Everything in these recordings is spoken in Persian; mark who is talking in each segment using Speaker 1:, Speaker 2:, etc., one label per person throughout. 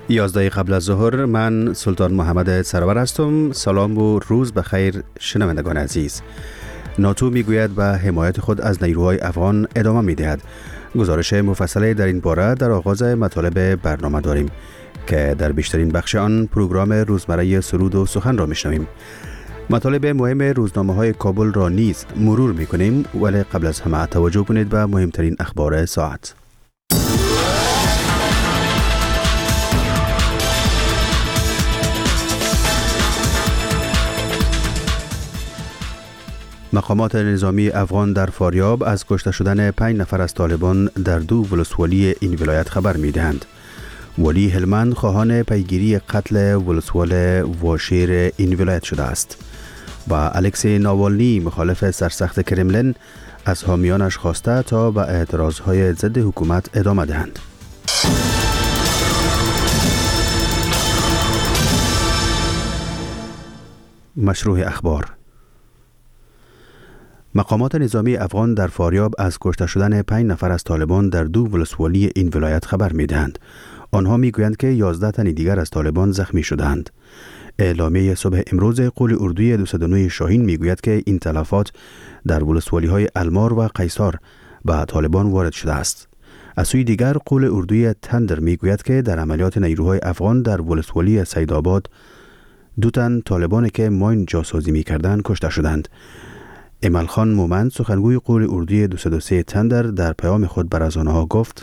Speaker 1: 11 قبل از ظهر، من سلطان محمد سرور هستم. سلام و روز بخیر شنوندگان عزیز. ناتو میگوید به حمایت خود از نیروهای افغان ادامه میدهد. گزارش مفصل در این باره در آغاز مطالب برنامه داریم که در بیشترین بخش آن پروگرام روزمره سرود و سخن را میشنویم. مطالب مهم روزنامه‌های کابل را نیز مرور میکنیم، ولی قبل از همه توجه کنید به مهمترین اخبار ساعت. مقامات نظامی افغان در فاریاب از کشته شدن 5 نفر از طالبان در 2 ولسوالی این ولایت خبر می‌دهند. ولی هلمند خواهان پیگیری قتل ولسوال واشیر این ولایت شده است. و الکسی ناوالنی مخالف سرسخت کرملین از حامیانش خواسته تا به اعتراضهای ضد حکومت ادامه دهند. مشروع اخبار. مقامات نظامی افغان در فاریاب از کشته شدن 5 نفر از طالبان در 2 ولسوالی این ولایت خبر می‌دهند. آنها میگویند که 11 تن دیگر از طالبان زخمی شدند. اعلامیه صبح امروز قول اردوی 209 شاهین میگوید که این تلفات در ولسوالی‌های المار و قیصار به طالبان وارد شده است. از سوی دیگر قول اردوی تندر میگوید که در عملیات نیروهای افغان در ولسوالی سیدآباد 2 تن طالبانی که ماین جاسازی می‌کردند کشته شدند. امل خان مومند سخنگوی قول اردوی 203 تندر در پیام خود بر از آنها گفت: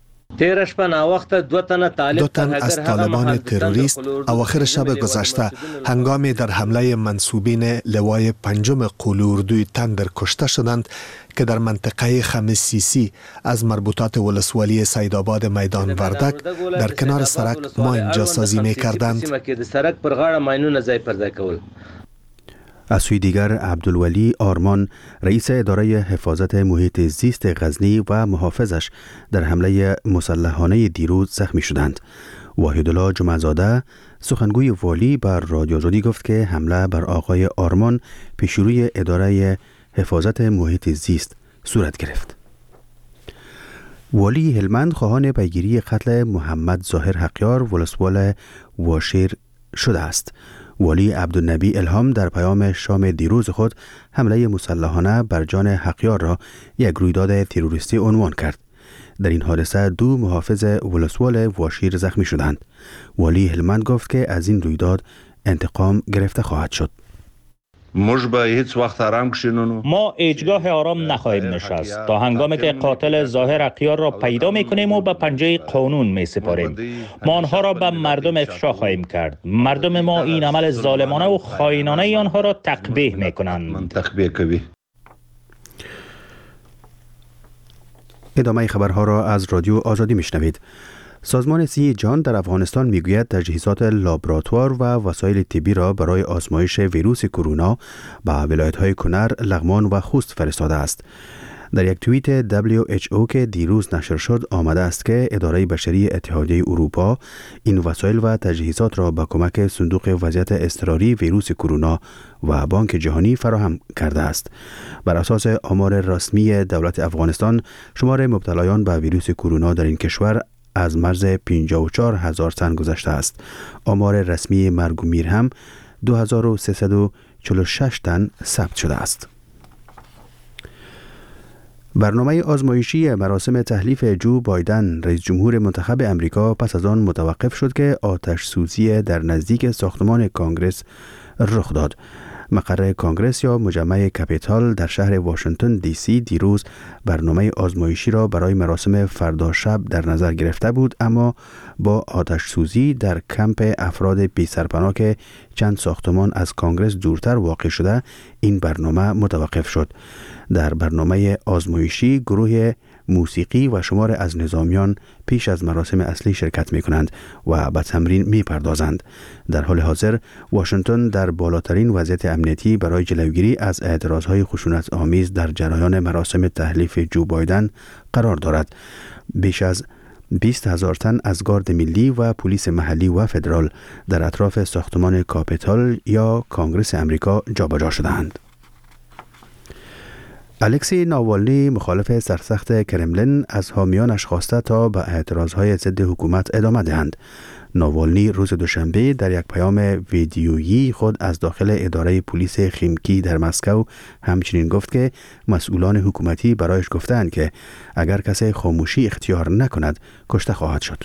Speaker 2: 2 تن از طالبان تروریست اواخر شب گذشته هنگامی در حمله منسوبین لوای 5 قول اردوی تندر کشته شدند که در منطقه خمسیسی از مربوطات ولسوالی سیدآباد میدان وردک در کنار سرک ماین جاسازی می کردند.
Speaker 1: از سوی دیگر عبدالولی آرمان رئیس اداره حفاظت محیط زیست غزنی و محافظش در حمله مسلحانه دیروز زخمی شدند. وحیدالله جمعه‌زاده سخنگوی والی بر رادیو آزادی گفت که حمله بر آقای آرمان پیشروی اداره حفاظت محیط زیست صورت گرفت. والی هلمند خواهان پیگیری قتل محمد ظاهر حقیار ولسوال واشیر شده است. والی عبدالنبی الهام در پیام شام دیروز خود حمله مسلحانه بر جان حقیار را یک رویداد تروریستی عنوان کرد. در این حادثه 2 محافظ ولسوال واشیر زخمی شدند. والی هلمند گفت که از این رویداد انتقام گرفته خواهد شد.
Speaker 3: ما هیچگاه آرام نخواهیم نشست تا هنگامی که قاتل ظاهر حقیار را پیدا میکنیم و به پنجه قانون میسپاریم. ما آنها را به مردم افشا خواهیم کرد. مردم ما این عمل ظالمانه و خائنانه آنها را تقبیح میکنند.
Speaker 1: ادامه خبرها را از رادیو آزادی میشنوید. سازمان صحت جهان در افغانستان میگوید تجهیزات لابراتوار و وسایل طبی را برای آزمایش ویروس کرونا به ولایت‌های کنر، لغمان و خوست فرستاده است. در یک توییت WHO که دیروز نشر شد آمده است که اداره بشری اتحادیه اروپا این وسایل و تجهیزات را با کمک صندوق وضعیت اضطراری ویروس کرونا و بانک جهانی فراهم کرده است. بر اساس آمار رسمی دولت افغانستان، شمار مبتلایان به ویروس کرونا در این کشور از مرز 54,000 تن گذشته است. آمار رسمی مرگ و میر هم 2346 تن ثبت شده است. برنامه آزمایشی مراسم تحلیف جو بایدن رئیس جمهور منتخب امریکا پس از آن متوقف شد که آتش سوزی در نزدیک ساختمان کانگرس رخ داد. مقر کانگرس یا مجمع کپیتال در شهر واشنگتن دی سی دیروز برنامه آزمایشی را برای مراسم فردا شب در نظر گرفته بود، اما با آتش سوزی در کمپ افراد بی سرپناه که چند ساختمان از کانگرس دورتر واقع شده این برنامه متوقف شد. در برنامه آزمایشی گروه موسیقی و شمار از نظامیان پیش از مراسم اصلی شرکت می کنند و به تمرین می پردازند. در حال حاضر واشنگتن در بالاترین وضعیت امنیتی برای جلوگیری از اعتراضهای خشونت آمیز در جریان مراسم تحلیف جو بایدن قرار دارد. بیش از 20,000 تن از گارد ملی و پلیس محلی و فدرال در اطراف ساختمان کاپیتال یا کانگرس امریکا جابجا شدند. الکسی ناوالنی مخالف سرسخت کرملین از حامیانش خواسته تا به اعتراضهای ضد حکومت ادامه دهند. ناوالنی روز دوشنبه در یک پیام ویدیویی خود از داخل اداره پلیس خیمکی در مسکو همچنین گفت که مسئولان حکومتی برایش گفتند که اگر کسی خاموشی اختیار نکند کشته خواهد شد.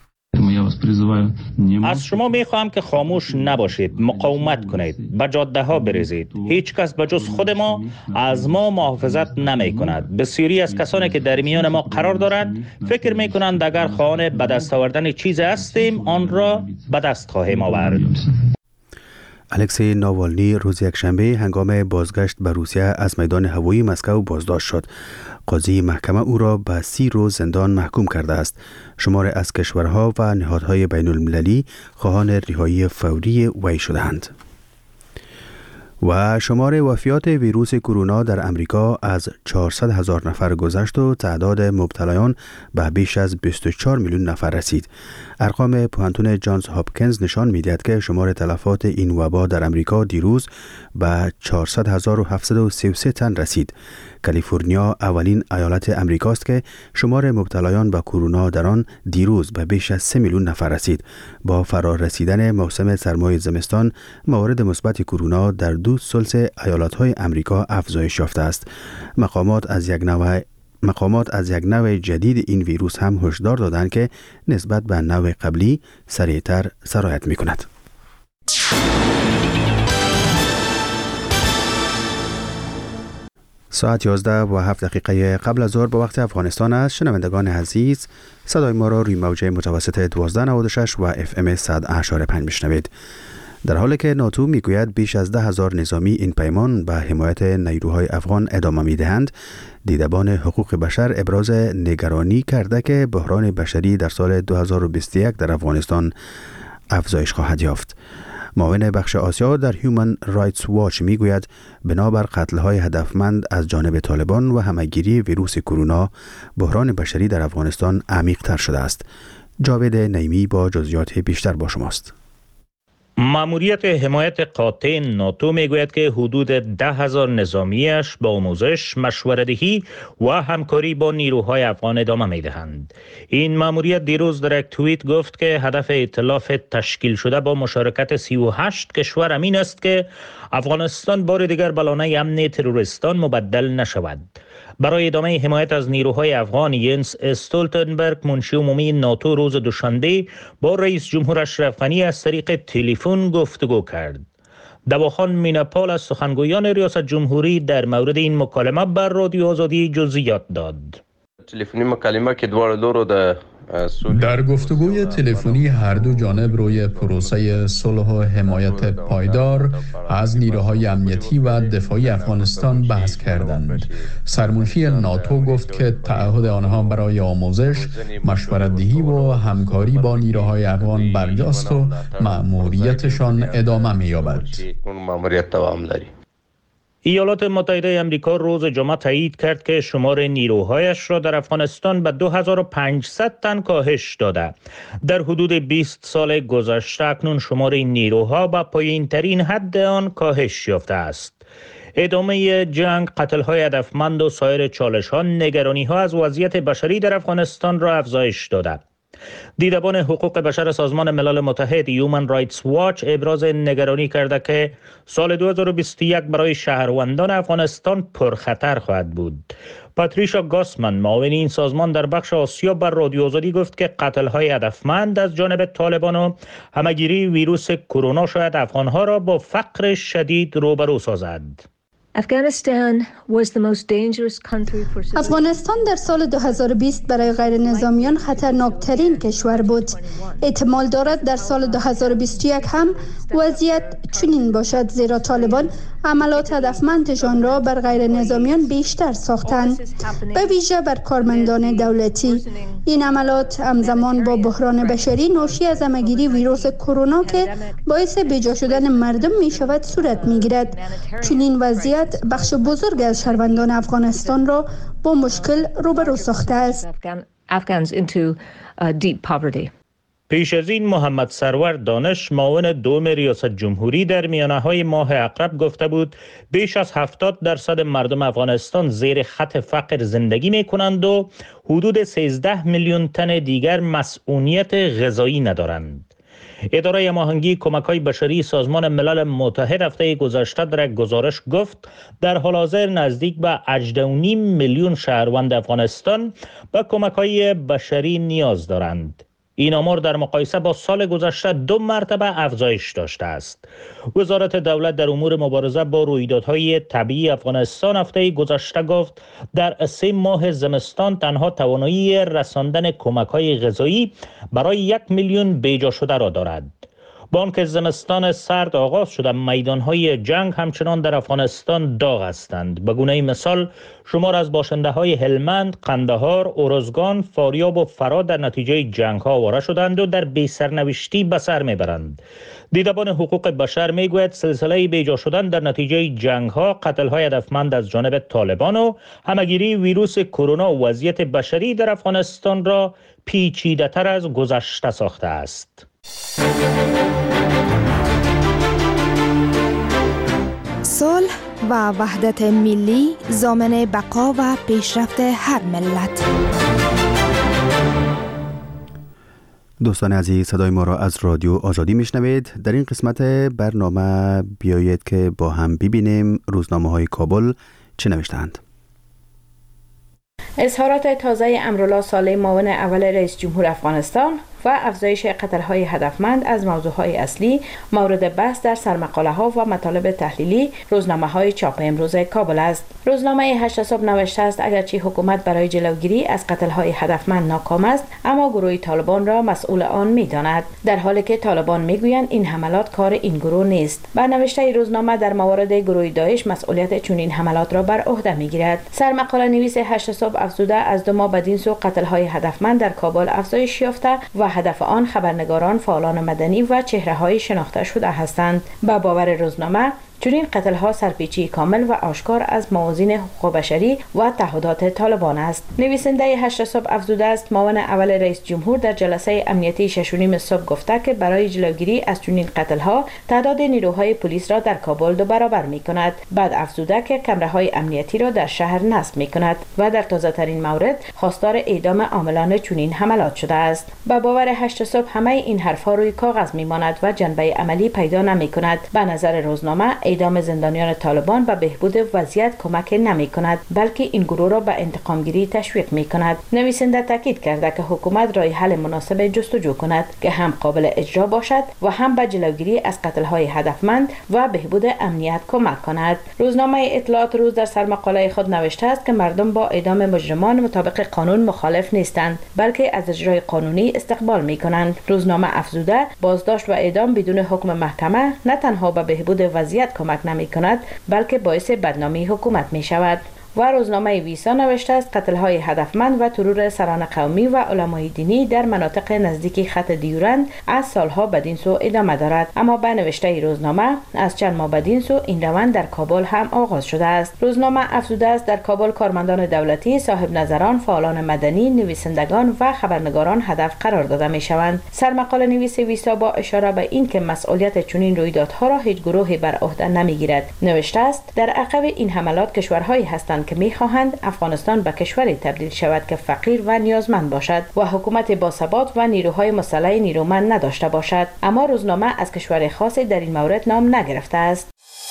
Speaker 3: از شما میخواهم که خاموش نباشید، مقاومت کنید، به جاده ها بریزید. هیچ کس به جز خود ما از ما محافظت نمی کند. بسیاری از کسانی که در میان ما قرار دارند فکر می کنند اگر خواهان به دست آوردن چیزی هستیم آن را به دست خواهیم آورد.
Speaker 1: الکسی ناوالنی روز یکشنبه هنگام بازگشت به روسیه از میدان هوایی مسکو بازداشت شد. قاضی محکمه او را به 30 روز زندان محکوم کرده است. شمار از کشورها و نهادهای بین المللی خواهان رهایی فوری وی شدند. و شمار وفیات ویروس کرونا در امریکا از 400,000 نفر گذشت و تعداد مبتلایان به بیش از 24 میلیون نفر رسید. ارقام پوهنتون جانز هاپکینز نشان می‌دهد که شمار تلفات این وبا در امریکا دیروز به 400,733 تن رسید. کالیفرنیا اولین ایالت امریکاست که شمار مبتلایان به کرونا در آن دیروز به بیش از 3 میلیون نفر رسید. با فرار رسیدن موسم سرمای زمستان، موارد مثبت کرونا در 2 ثلث ایالت‌های امریکا افزایش یافته است. مقامات از یک نوع جدید این ویروس هم هشدار دادند که نسبت به نوع قبلی سریعتر سرایت می‌کند. ساعت 11:07 قبل از ظهر به وقت افغانستان است. شنوندگان عزیز، صدای ما را روی موجه متوسط 1296 و FM 100.5 میشنوید. در حالی که ناتو میگوید بیش از 10,000 نظامی این پیمان به حمایت نیروهای افغان ادامه میدهند، دیدبان حقوق بشر ابراز نگرانی کرده که بحران بشری در سال 2021 در افغانستان افزایش خواهد یافت. معاون بخش آسیا در هیومن رایتس واچ میگوید بنابر قتل‌های هدفمند از جانب طالبان و همه‌گیری ویروس کرونا، بحران بشری در افغانستان عمیق‌تر شده است. جاوید نعیمی با جزئیات بیشتر با شماست.
Speaker 3: ماموریت حمایت قاطع ناتو میگوید که حدود 10,000 نظامیش با آموزش، مشوره‌دهی و همکاری با نیروهای افغان ادامه میدهند. این ماموریت دیروز در یک توییت گفت که هدف ائتلاف تشکیل شده با مشارکت 38 کشور امین است که افغانستان بار دیگر به لانه امن تروریستان مبدل نشود. برای ادامه حمایت از نیروهای افغان، ینس استولتنبرگ منشی عمومی ناتو روز دوشنبه با رئیس جمهور اشرف غنی از طریق تلفن گفتگو کرد. دواخان میناپال از سخنگویان ریاست جمهوری در مورد این مکالمه بر رادیو آزادی جزئیات داد.
Speaker 4: تلفنی مکالمه که دوار لورو
Speaker 5: در گفتگوی تلفنی هر دو جانب روی پروسه صلح و حمایت پایدار از نیروهای امنیتی و دفاعی افغانستان بحث کردند. سرمنشی ناتو گفت که تعهد آنها برای آموزش، مشورت‌دهی و همکاری با نیروهای افغان برجاست و مأموریتشان ادامه می‌یابد.
Speaker 3: ایالات متحده آمریکا روز جمعه تایید کرد که شمار نیروهایش را در افغانستان به 2500 تن کاهش داده. در حدود 20 سال گذشته اکنون شمار این نیروها به پایین‌ترین حد آن کاهش یافته است. ادامه جنگ، قتل‌های هدفمند و سایر چالش‌ها نگرانی‌ها از وضعیت بشری در افغانستان را افزایش داده. دیدبان حقوق بشر سازمان ملل متحد هیومن رایتس واچ ابراز نگرانی کرده که سال 2021 برای شهروندان افغانستان پرخطر خواهد بود. پاتریشا گاسمن معاون این سازمان در بخش آسیا بر رادیو آزادی گفت که قتل‌های هدفمند از جانب طالبان و همه‌گیری ویروس کرونا شاید افغان‌ها را با فقر شدید روبرو سازد.
Speaker 6: افغانستان در سال 2020 برای غیر نظامیان خطرناکترین کشور بود. احتمال دارد در سال 2021 هم وضعیت چنین باشد، زیرا طالبان عملات هدفمندشان را بر غیر نظامیان بیشتر ساختند، به ویژه بر کارمندان دولتی. این عملات همزمان با بحران بشری ناشی از همه‌گیری ویروس کرونا که باعث بیجا شدن مردم می شود صورت می گیرد. چنین وضعیت بخش بزرگ از شهروندان افغانستان را با مشکل روبرو ساخته است.
Speaker 3: پیش از این محمد سرور دانش معاون دوم ریاست جمهوری در میانه‌های ماه اقرب گفته بود بیش از 70% مردم افغانستان زیر خط فقر زندگی می‌کنند و حدود 13 میلیون تن دیگر مسئولیت غذایی ندارند. اداره هماهنگی کمک‌های بشری سازمان ملل متحد هفته گذشته در یک گزارش گفت در حال حاضر نزدیک به 18.5 میلیون شهروند افغانستان به کمک‌های بشری نیاز دارند. این آمار در مقایسه با سال گذشته 2 مرتبه افزایش داشته است. وزارت دولت در امور مبارزه با رویدادهای طبیعی افغانستان هفته گذشته گفت در 3 ماه زمستان تنها توانایی رساندن کمک‌های غذایی برای 1 میلیون بیجا شده را دارد. با آنکه زمستان سرد آغاز شده، میدانهای جنگ همچنان در افغانستان داغ هستند. به گونه مثال شمار از باشنده های هلمند، قندهار، ارزگان، فاریاب و فرا در نتیجه جنگ ها آواره شدند و در بی سرنوشتی به سر میبرند. دیدبان حقوق بشر میگوید سلسله بیجا شدن در نتیجه جنگ ها، قتل های هدفمند از جانب طالبان و همگیری ویروس کرونا و وضعیت بشری در افغانستان را پیچیده تر از گذشته ساخته است.
Speaker 7: صلح و وحدت ملی ضامن بقا و پیشرفت هر ملت.
Speaker 1: دوستان عزیز، صدای ما را از رادیو آزادی میشنوید. در این قسمت برنامه بیایید که با هم ببینیم روزنامه‌های کابل چه نوشتند.
Speaker 8: اظهارات تازه امرالله صالح معاون اول رئیس جمهور افغانستان و افزایش قتل‌های هدفمند از موضوعهای اصلی مورد بحث در سرمقاله‌ها و مطالب تحلیلی روزنامه‌های چاپ امروز کابل است. روزنامه 8 صبح نوشته است اگرچه حکومت برای جلوگیری از قتل‌های هدفمند ناکام است، اما گروه طالبان را مسئول آن می‌داند، در حالی که طالبان می‌گویند این حملات کار این گروه نیست. بر نوشته روزنامه در مورد گروه داعش مسئولیت چنین حملات را بر عهده می‌گیرد. سرمقاله نویس 8 صبح افزوده از 2 ماه بدین سو قتل‌های هدفمند در کابل افزایش یافته و هدف آن خبرنگاران، فعالان مدنی و چهره‌های شناخته شده هستند. با باور روزنامه چنین قتل‌ها سرپیچی کامل و آشکار از موازین حقوق بشری و تعهدات طالبان است. نویسنده 8 صبح افزوده است معاون اول رئیس جمهور در جلسه امنیتی 6:30 صبح گفته که برای جلوگیری از چنین قتل‌ها تعداد نیروهای پلیس را در کابل 2 برابر می‌کند. بعد افزوده که کامراهای امنیتی را در شهر نصب می‌کند و در تازه‌ترین مورد خواستار اعدام عاملان چنین حملات شده است. با باور 8 صبح همه این حرف‌ها روی کاغذ می‌ماند و جنبه عملی پیدا نمی‌کند. به نظر روزنامه اعدام زندانیان طالبان به بهبود وضعیت کمک نمی کند، بلکه این گروه را به انتقامگیری تشویق می کند. نویسنده تاکید کرده که حکومت راه حل مناسب جستجو کند که هم قابل اجرا باشد و هم به جلوگیری از قتل‌های هدفمند و بهبود امنیت کمک کند. روزنامه اطلاعات روز در سرمقاله خود نوشته است که مردم با اعدام مجرمان مطابق قانون مخالف نیستند، بلکه از اجرای قانونی استقبال می کنند. روزنامه افزوده بازداشت و اعدام بدون حکم محکمه نه تنها به بهبود وضعیت کمک نمی کند، بلکه باعث بدنامی حکومت می شود. و روزنامه ویسا نوشته است قتل‌های هدفمند و ترور سران قومی و علمای دینی در مناطق نزدیک خط دیورند از سالها بدین سو ادامه دارد. اما به نوشته روزنامه از چند ماه بدین سو این روند در کابل هم آغاز شده است. روزنامه افزوده است در کابل کارمندان دولتی، صاحب نظران، فعالان مدنی، نویسندگان و خبرنگاران هدف قرار داده می شوند. سرمقاله نویس ویسا با اشاره به این که مسئولیت چنین رویدادها را هیچ گروهی بر عهده نمیگیرد نوشته است در عقب این حملات کشورهایی هستند که می‌خواهند افغانستان به کشوری تبدیل شود که فقیر و نیازمند باشد و حکومت باثبات و نیروهای مسلح نیرومند نداشته باشد. اما روزنامه از کشور خاصی در این مورد نام نگرفته است.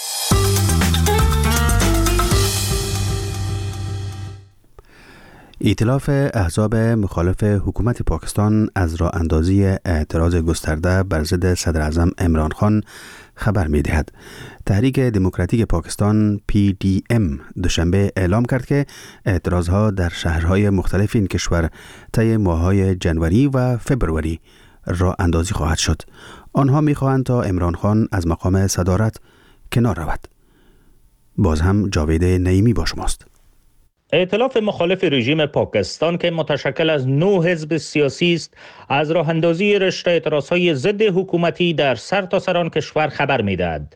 Speaker 1: ائتلاف احزاب مخالف حکومت پاکستان از راه اندازی اعتراض گسترده بر ضد صدر اعظم عمران خان خبر می دهد. تحریک دموکراتیک پاکستان PDM دوشنبه اعلام کرد که اعتراضها در شهرهای مختلف این کشور طی ماه‌های جنوری و فبروری راه اندازی خواهد شد. آنها می خواهند تا عمران خان از مقام صدارت کنار رود. باز هم جاوید نعیمی با شماست.
Speaker 3: ائتلاف مخالف رژیم پاکستان که متشکل از 9 حزب سیاسی است، از راه اندازی رشته اعتراضهای ضد حکومتی در سرتاسر آن کشور خبر می‌دهد.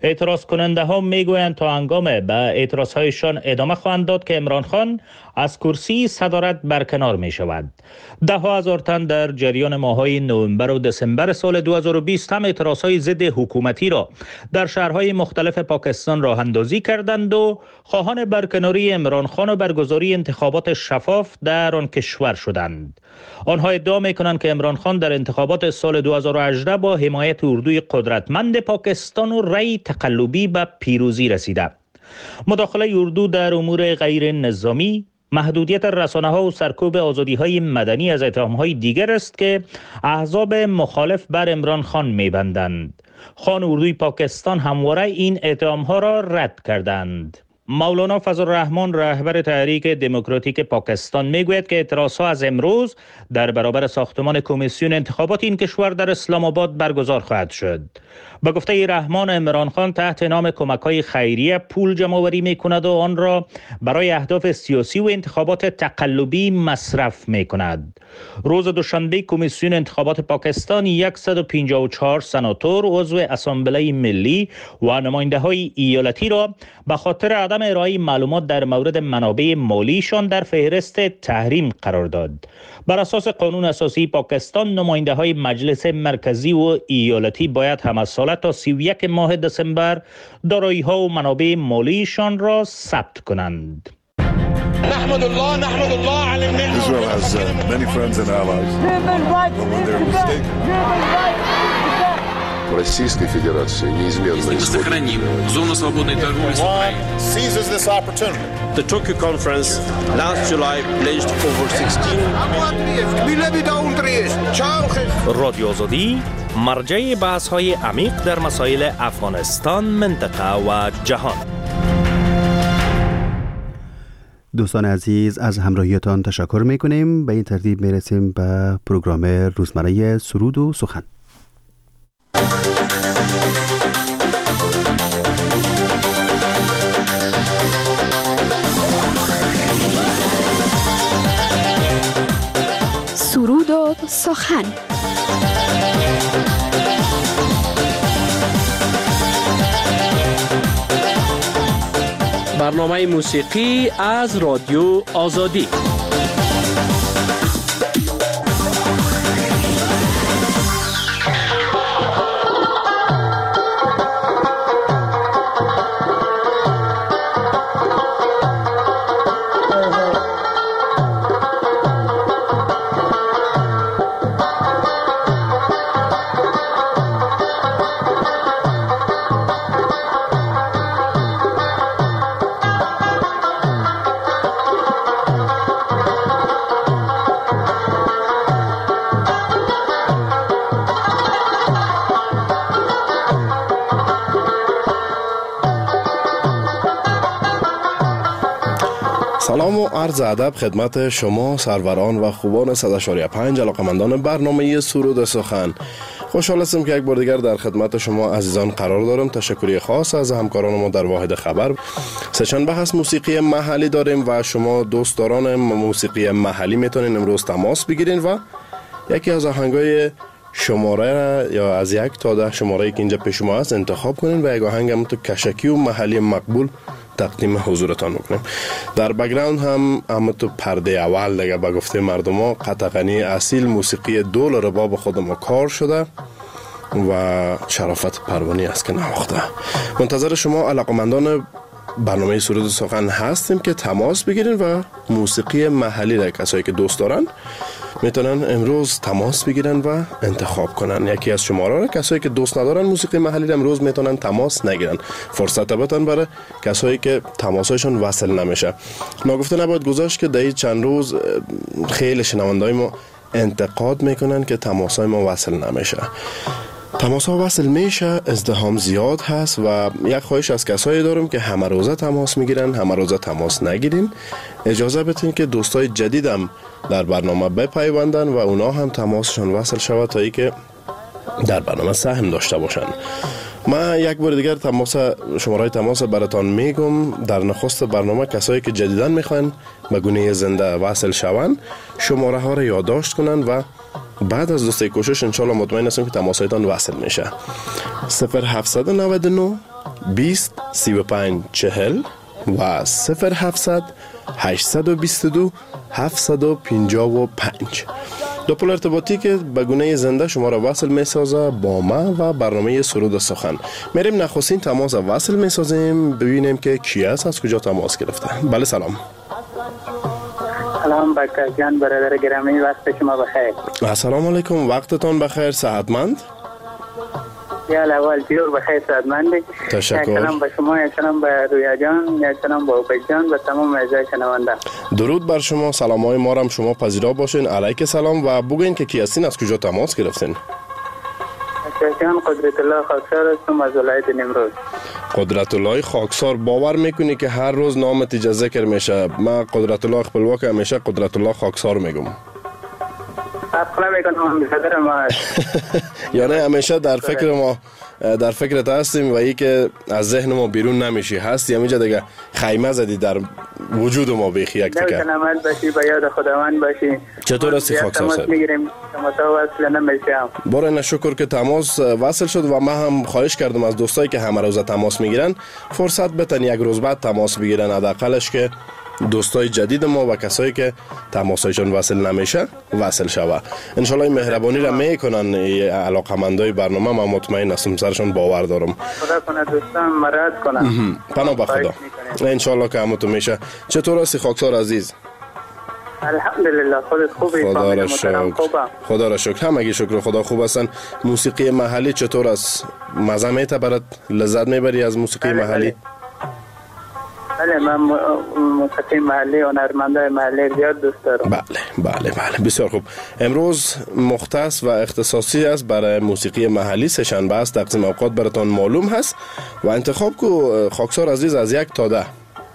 Speaker 3: اعتراض کننده ها میگویند تا هنگام به اعتراض هایشان ادامه خواهند داد که عمران خان از کرسی صدارت برکنار می شود. ده ها هزار تن در جریان ماه‌های نوامبر و دسامبر سال 2020 هم اعتراض های ضد حکومتی را در شهرهای مختلف پاکستان راه اندازی کردند و خواهان برکناری عمران خان و برگزاری انتخابات شفاف در آن کشور شدند. آنها ادعا می‌کنند که عمران خان در انتخابات سال 2018 با حمایت اردوی قدرتمند پاکستان و رأی تقلبی به پیروزی رسیده. مداخله اردو در امور غیر نظامی، محدودیت رسانه‌ها و سرکوب آزادی‌های مدنی از اتهام‌های دیگر است که احزاب مخالف بر عمران خان می‌بندند. خان اردوی پاکستان همواره این اتهام‌ها را رد کردند. مولانا فضل الرحمن رهبر تحریک دموکراتیک پاکستان میگوید که اعتراضها از امروز در برابر ساختمان کمیسیون انتخابات این کشور در اسلام آباد برگزار خواهد شد. به گفته رحمان، عمران خان تحت نام کمک‌های خیریه پول جمع‌آوری می‌کند و آن را برای اهداف سیاسی و انتخابات تقلبی مصرف می‌کند. روز دوشنبه کمیسیون انتخابات پاکستان 154 سناتور عضو اسامبله ملی و نماینده‌های ایالتی را به خاطر عدم ارائه معلومات در مورد منابع مالیشان در فهرست تحریم قرار داد. بر اساس قانون اساسی پاکستان، نماینده‌های مجلس مرکزی و ایالتی باید هم از سال تا 31 ماه دسامبر دارایی‌ها و منابع مالیشان را ثبت کنند.
Speaker 9: نحمد الله على النعمة.
Speaker 10: Israel has many friends and allies. But when they're mistaken.
Speaker 11: Российской Федерации неизменно
Speaker 12: сохраним зону свободной торговли с Украиной.
Speaker 9: Seizes this opportunity.
Speaker 13: The Tokyo conference last July pledged over 16
Speaker 14: رادیو آزادی مرجع بحث‌های عمیق در مسائل افغانستان، منطقه و جهان.
Speaker 1: دوستان عزیز، از همراهیتان تشکر می‌کنیم. به این ترتیب می‌رسیم به پروگرام روزمره سرود و سخن.
Speaker 6: سرود و سخن.
Speaker 15: برنامه موسیقی از رادیو آزادی.
Speaker 16: سلام و عرض ادب خدمت شما سروران و خوبان 100.5 علاقمندان برنامه سرود سخن. خوشحال هستم که یک بار دیگر در خدمت شما عزیزان قرار دارم. تشکری خاص از همکاران ما در واحد خبر. سه‌شنبه هست موسیقی محلی داریم و شما دوستداران موسیقی محلی میتونین امروز تماس بگیرین و یکی از آهنگای شماره یا از 1 تا 10 شماره که اینجا پیش شما هست انتخاب کنین و یک آهنگ هم تو کشکی و محلی مقبول تقدیم حضورتان میکنیم. در بک‌گراند هم تو پرده اول دیگه به گفته مردم ها قطغنی اصیل موسیقی دول رباب خود ما کار شده و شرافت پروانی است که نواخته. منتظر شما علاقمندان برنامه سرود سخن هستیم که تماس بگیرین و موسیقی محلی را کسایی که دوست دارن میتونن امروز تماس بگیرن و انتخاب کنن. یکی از شماره را کسایی که دوست ندارن موسیقی محلی را امروز میتونن تماس نگیرن. فرصت بتن برای کسایی که تماسایشون وصل نمیشه. ناگفته نباید گذاشت که در چند روز خیلی شنوندای ما انتقاد میکنن که تماسای ما وصل نمیشه. تماس ها وصل میشه، ازدحام زیاد هست و یک خواهش از کسایی دارم که همه روزه تماس میگیرن، همه روزه تماس نگیرین. اجازه بدین که دوستای جدیدم در برنامه بپیوندن و اونا هم تماسشون وصل شود تا ای که در برنامه سهم داشته باشن. من یک بار دیگر شماره تماس براتان میگم. در نخست برنامه کسایی که جدیدن میخوان به گونه زنده وصل شون شماره ها رو یادداشت کنن و بعد از دوسته کوشش انشالله مطمئن هستم که تماسایتان وصل میشه. 0799 20 35 40 و 0700 822 755. دو پل ارتباطی که به گونه زنده شما را وصل می سازه با ما و برنامه سرود سخن. میریم نخستین تماس وصل می سازیم، ببینیم که کی است، از کجا تماس گرفته. بله سلام.
Speaker 17: سلام بکر جان، برادر گرامی، وقت شما بخیر.
Speaker 16: السلام علیکم، وقتتان بخیر، صحتمند؟
Speaker 17: یا اول جور بخیر، صحتمند.
Speaker 16: تشکر.
Speaker 17: سلام به شما، سلام به رویا جان، سلام به عبید جان و تمام اعضای شنونده.
Speaker 16: درود بر شما، سلام های ما را شما پذیرا باشین. علیک سلام و بگوین که کی هستین، از کجا تماس گرفتین؟
Speaker 17: جان قدرت الله خاکسار هستم از ولایت نیمروز.
Speaker 16: قدرت الله خاکسار، باور میکنی که هر روز نامت ذکر میشه؟ من قدرت الله خپلواک همیشه قدرت الله خاکسار میگم.
Speaker 17: اصلا میکنم برادر ما.
Speaker 16: یعنی همیشه در فکرت هستیم و ای که از ذهن ما بیرون نمیشی. هستی همینجا دیگه، خیمه زدی در وجود ما بیخی یک تکه.
Speaker 17: سلامت باشی، به یاد خداوند باشی.
Speaker 16: چطور هستی خاکسار صاحب؟
Speaker 17: میگیریم تماس وصل نمیشم.
Speaker 16: باره شکر که تماس وصل شد و من هم خواهش کردم از دوستایی که همه روزه تماس میگیرن فرصت بتن یک روز بعد تماس بگیرن، حداقلش که دوستای جدید ما و کسایی که تماسایشون وصل نمیشه وصل شوه. انشالله این مهربانی را میکنن علاقمندای برنامه. من مطمئن هستم، سرشون باور دارم.
Speaker 17: خدا کنه دوستان مراد کنن.
Speaker 16: پناه به خدا. انشالله که همتون میشه. چطور هستی خاکسار عزیز؟
Speaker 17: الحمدلله، خودت خوبی؟
Speaker 16: خدا را شکر. خدا را شکر، همگی شکر خدا خوب هستن. موسیقی محلی چطور است؟ مزه میته برات؟ لذت میبری از موسیقی محلی؟
Speaker 17: بله، من موسیقی محلی و هنرمندای محلی زیاد دوست دارم.
Speaker 16: بله بسیار خوب. امروز مختص و اختصاصی است برای موسیقی محلی. سه‌شنبه است، تقسیم اوقات براتون معلوم هست و انتخاب کو خاکسار عزیز از 1 تا 10.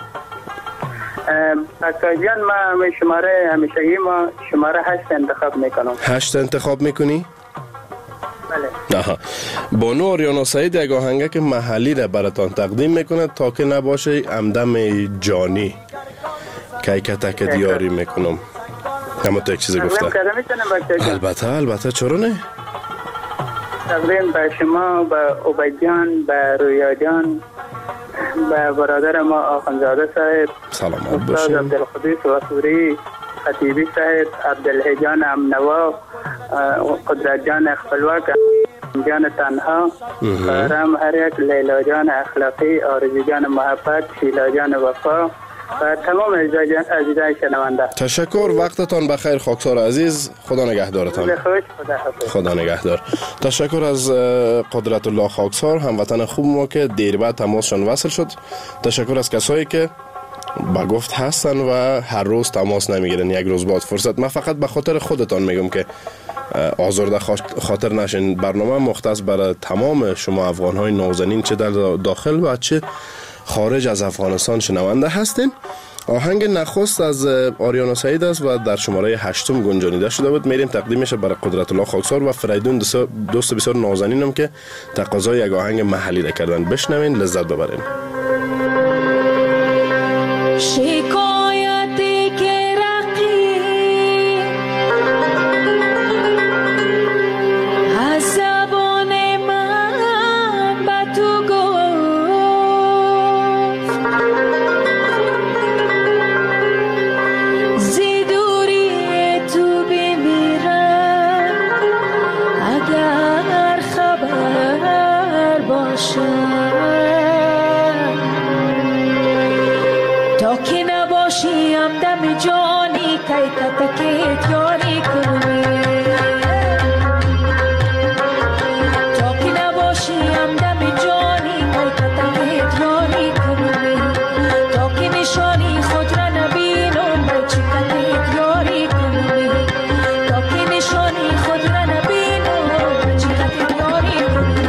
Speaker 17: بکاجان، ما شماره همیشگی ما شماره 8 انتخاب میکنم.
Speaker 16: 8 انتخاب میکنی؟
Speaker 17: بله.
Speaker 16: بانو آریانا سعید یک آهنگک محلی را براتان تقدیم میکنه تا که نباشه همدم جانی که کتک دیاری میکنم. همه تو یک چیزی گفته. البته چرا نه؟
Speaker 17: تقدیم به شما، به عبید جان، به رویا جان، به برادر ما آخوندزاده صاحب،
Speaker 16: سلامت باشین،
Speaker 17: عبدالقدوس واسوری، خطیبی صاحب، عبدالحجان امنوا، قدرت جان خپلواک، جان تنها، رام هر یک، لیلا جان اخلاقی، آرزو جان محبت، شیلا جان وفا و تمام عزیزای شنونده.
Speaker 16: تشکر، وقتتان بخیر خاکسار عزیز. خدا نگهدارتان. خدا نگهدار. تشکر از قدرت الله خاکسار، هموطن خوب ما که دیر بعد تماسشان وصل شد. تشکر از کسایی که با گفت هستن و هر روز تماس نمیگیرن، یک روز بعد فرصت. من فقط به خاطر خودتان میگم که آزرده خاطر نشین. برنامه مختص برای تمام شما افغان‌های نازنین، چه در داخل و چه خارج از افغانستان شنونده هستین. آهنگ نخست از آریانا سعید است و در شماره 8 گنجانیده شده بود. میریم تقدیمش برای قدرت الله خاکسار و فریدون، دوست بسیار نازنینم که تقاضای یک آهنگ محلی را کردن. بشنوین، لذت ببرین.
Speaker 18: شکایتی که رقی از زبان من به تو گفت، زی دوری تو بمیرم اگر خبر باشم، تا که نباشی همدم جانی که کتکت یاری کنی، تا که نباشی همدم جانی که کتکت یاری کنی، تا که نشانی خود را نبینم به چکتت یاری کنی، تا که نشانی خود را نبینم به چکتت یاری کنی.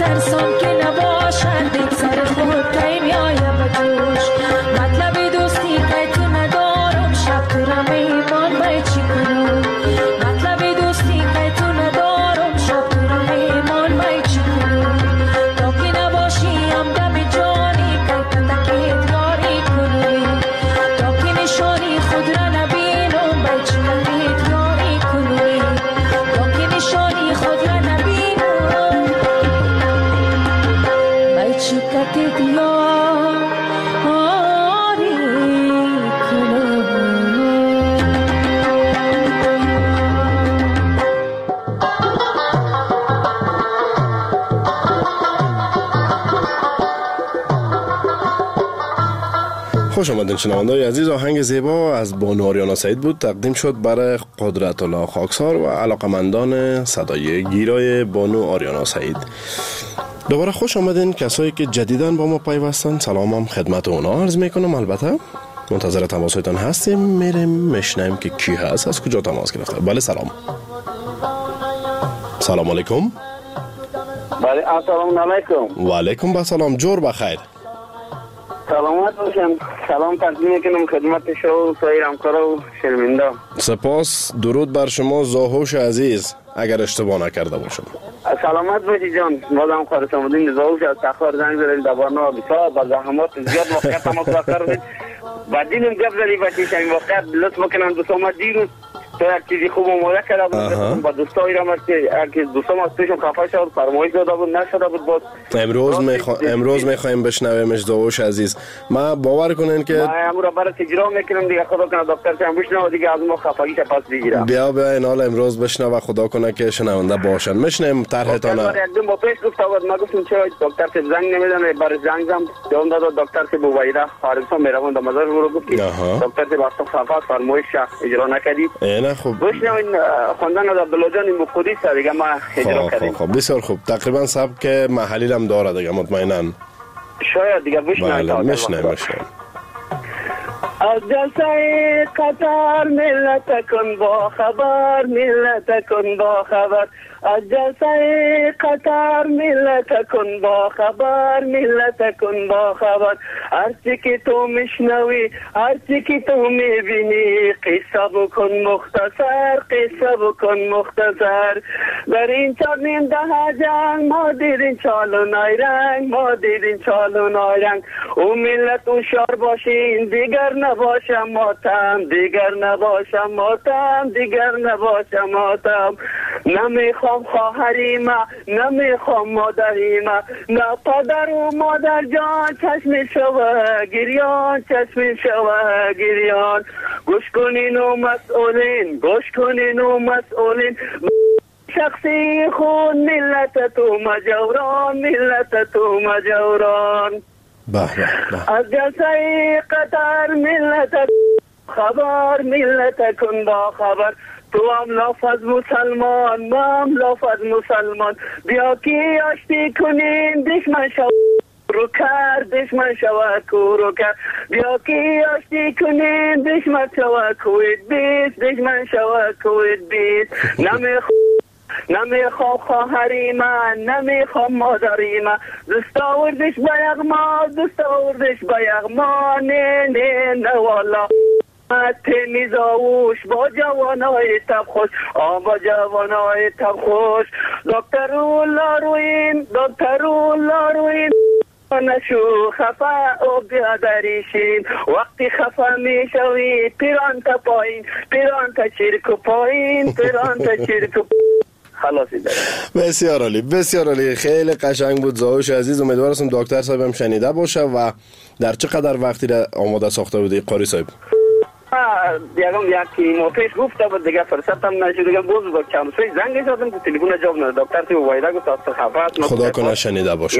Speaker 18: ترسان که نباشد دل سر خود کی میآید به جوش مطلب دوستی که تو ندارم شب تو را میمان باید چی کنم مطلب دوستی که تو ندارم شب تو را میمان باید چی کنم تا که نباشی همدم جانی که تکیت یاری کنی تا که نشانی خود را نبینم باید چی تکیت یاری کنی تا که نشانی خود را نبینم باید چی تکیت یاری کنی.
Speaker 16: خوش آمدین شنونده‌های عزیز. آهنگ زیبا از بانو آریانا سعید بود، تقدیم شد برای قدرت الله خاکسار و علاقمندان صدای گیرای بانو آریانا سعید. دوباره خوش آمدین کسایی که جدیداً با ما پیوستن. سلامم خدمت اونا عرض میکنم. البته منتظر تماسایتان هستیم. میریم میشنیم که کی هست، از کجا تماس گرفته. بله سلام. سلام علیکم.
Speaker 19: بله السلام علیکم.
Speaker 16: و علیکم السلام. جور بخیر.
Speaker 19: سلامت باشم. سلام تقدیم میکنم خدمت شما و سایر همکارا و شنونده.
Speaker 16: سپاس. درود بر شما زاهوش عزیز، اگر اشتباه نکرده باشم.
Speaker 19: سلامت باشی جان. بازم خواهرت آمدین زاهوش از تخار زنگ زدید در برنامه بسیار با زحمات زیاد واقعیت تماس کردید. بعدینم گپ زدی بچه شما واقعیت لطف میکنم دوستان دیروز تو یک چیزی خوب آماده کرده بود با دوستایی رام است که دوستان از توشون خفه شد فرمایش داده بود نشده بود. باز
Speaker 16: امروز میخوایم بشنویمش زاهوش عزیز. ما باور کنین که
Speaker 19: ما امروز برای اجرا میکنم دیگه خدا کنه دکتر هم بشنوه دیگه از ما خفگیش پس بگیره.
Speaker 16: بیا این حال امروز بشنوه خدا کنه که شنونده باشن. میشنیم طرحتان.
Speaker 19: یک با پیش گفت بود ما گفتم چه دکتر سے زنگ نمیزنه برای زنگ زدم جواب داد دکتر سے بوایدا خارجان میروند در مزار رو گفت دکتر سے واسه خفاش فرمایش اجرا نکردی.
Speaker 16: نه خوب
Speaker 19: بشنوین خواندن از عبدالله جان مفقودی است دیگه ما اجرا کردیم.
Speaker 16: خب بسیار خوب. تقریبا سبک محلی هم داره دیگه مطمئنا.
Speaker 19: شاید دیگه بشنوین.
Speaker 16: بله میشنم.
Speaker 19: از جلسه قطر ملت کن با خبر ملت کن با خبر از جلسه قطر ملت کن با خبر ملت کن با خبر هرچی که تو میشنوی هرچی که تو میبینی قصه بکن مختصر قصه بکن مختصر در این 4 نیم دهه جنگ ما دیدیم چالونای رنگ ما دیدیم چالونای رنگ او ملت هوشیار باشین دیگر نباشم ماتم دیگر نباشم ماتم دیگر نباشم ماتم نمیخوام خواهری ما نمیخوام مادری ما نه پدر و مادر جان چشم شوه گریان چشم شوه گریان گوش کنین و مسئولین گوش کنین و مسئولین شخصی خود ملت تو مجوران ملت تو مجوران از جلسه قطر ملت خبر ملت کن با خبر تو هم لافظ مسلمان ما هم لافظ مسلمان بیا که آشتی کنین دشمن شو رو کرد دشمن شود رو کرد بیا که آشتی کنین دشمن شود کوید بیست دشمن شود کوید بیست نمیخوام خواهری من نمیخوام مادری من دوست آوردش با یغما دوست آوردش با یغما نه نه نه والا تمیز آوش با جوانای تب خوش با جوانای تب خوش دکتر الله روین نشو خفا او بیادریشین وقتی خفا میشوی پیران تا پایین پیران تا چیرک پایین پیران تا چیرک خلاصی داره.
Speaker 16: بسیار عالی بسیار عالی. خیلی قشنگ بود زاهوش عزیز. امیدوارم دکتر صاحب هم شنیده باشه. و در چقدر وقتی را آماده ساخته بودی قاری صاحب؟
Speaker 19: یکی ما پیش گفته بود دیگه فرصتم نشد دیگه باز با چند سوی زنگ زدم که تلفن جواب نداد دکتر سی وایدا گفت از خفاست
Speaker 16: خدا کنه شنیده باشه.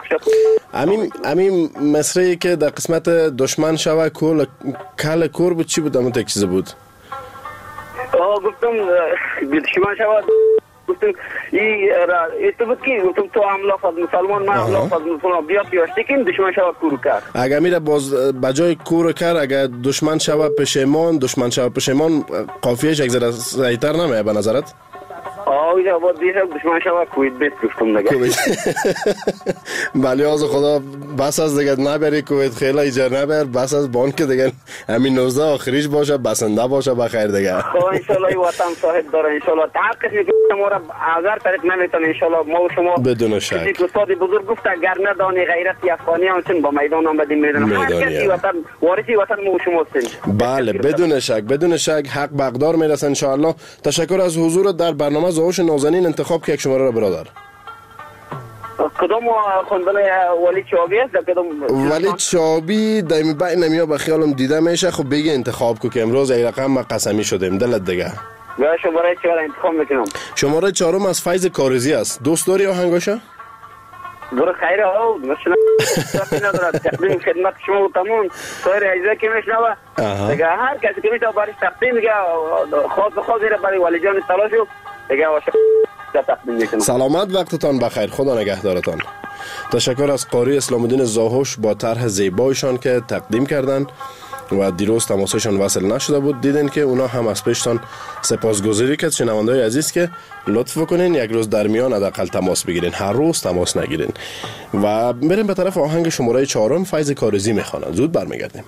Speaker 16: همین مصری که در قسمت دشمن شوه کل کور بود چی بود؟ همون تک چیز بود
Speaker 19: گفتم دشمن شوه گفتم تو بود که گفتم تو هم لافظ مسلمان من هم لافظ مسلمان بیا پیاشتی کن دشمن شوه کورو کرد
Speaker 16: اگر میره باز بجای کورو کرد اگر دشمن شوه پشیمان قافیهش یک ذره سریعتر نمیه به نظرت؟
Speaker 17: اینجا با دیگه دشمن شما کویت بیت گفتم دیگه.
Speaker 16: بله از خدا بس از دیگه نبری کویت خیلی ایجار نبر بس از بانک دیگه همین 19 آخریش باشه بسنده باشه بخیر دیگه.
Speaker 17: خب ان شاء الله وطن صاحب داره ان شاء الله تحقیق میکنه ما را اگر طریق نمیتونه ان شاء الله ما و شما
Speaker 16: بدون شک.
Speaker 17: استاد بزرگ گفت اگر ندانی غیرت افغانیان چون با میدان آمدیم میدونم هر کسی وطن وارثی وطن ما و شما هستیم.
Speaker 16: بله بدون شک حق به اقدار میرسه ان شاء الله. تشکر از حضورت در برنامه زاهوش نازنین. انتخاب که یک شماره را برادر.
Speaker 17: کدام خواندن ولی چابی است؟ کدام
Speaker 16: ولی چابی دائمی بین نمیا به خیالم دیده میشه. خب بگی انتخاب کو که امروز ای رقم ما قسمی شدیم دلت دیگه.
Speaker 17: و شماره 4 انتخاب میکنم.
Speaker 16: شماره 4 از فیض کارزی است. دوست داری آهنگاشو؟
Speaker 17: برو خیره ها مثلا صافی ندارد تقدیم خدمت شما و تمام سایر اجزا که میشنوه دیگه هر کسی که میتونه برش تقدیم میگه خواست زیر برای ولی جان تلاشو دیگه تقدیم میکنم.
Speaker 16: سلامت وقتتان بخیر. خدا نگهدارتان. تشکر از قاری اسلام الدین زاهوش با طرح زیبایشان که تقدیم کردند و دیروز تماسشان وصل نشده بود. دیدین که اونا هم از پیشتان سپاسگزاری کرد. شنونده‌های عزیز که لطف کنین یک روز در میان حداقل تماس بگیرین، هر روز تماس نگیرین. و بریم به طرف آهنگ شماره 4 فیض کارزی میخوانند. زود برمیگردیم.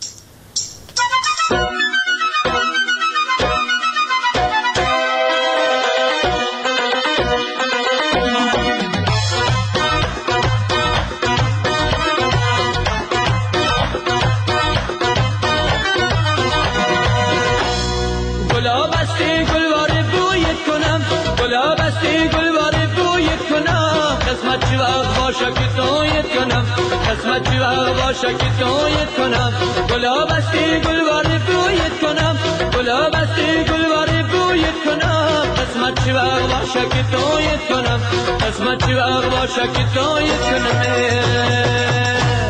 Speaker 18: قسمت چی وقت باشه که تویت کنم گلاب استی گلواری بویت کنم گلاب استی گلواری بویت کنم قسمت چی وقت باشه که تویت کنم قسمت چی وقت باشه که تویت کنم